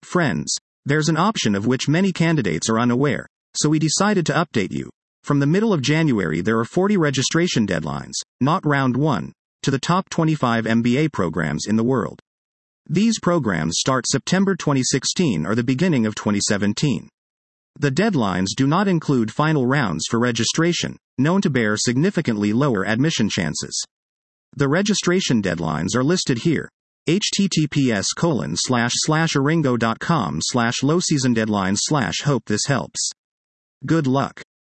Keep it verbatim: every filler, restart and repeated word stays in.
Friends, there's an option of which many candidates are unaware, so we decided to update you. From the middle of January there are forty registration deadlines, not round one, to the top twenty-five M B A programs in the world. These programs start September twenty sixteen or the beginning of twenty seventeen. The deadlines do not include final rounds for registration, known to bear significantly lower admission chances. The registration deadlines are listed here. https colon slash slash aringo dot com slash low season deadlines slash hope this helps. Good luck.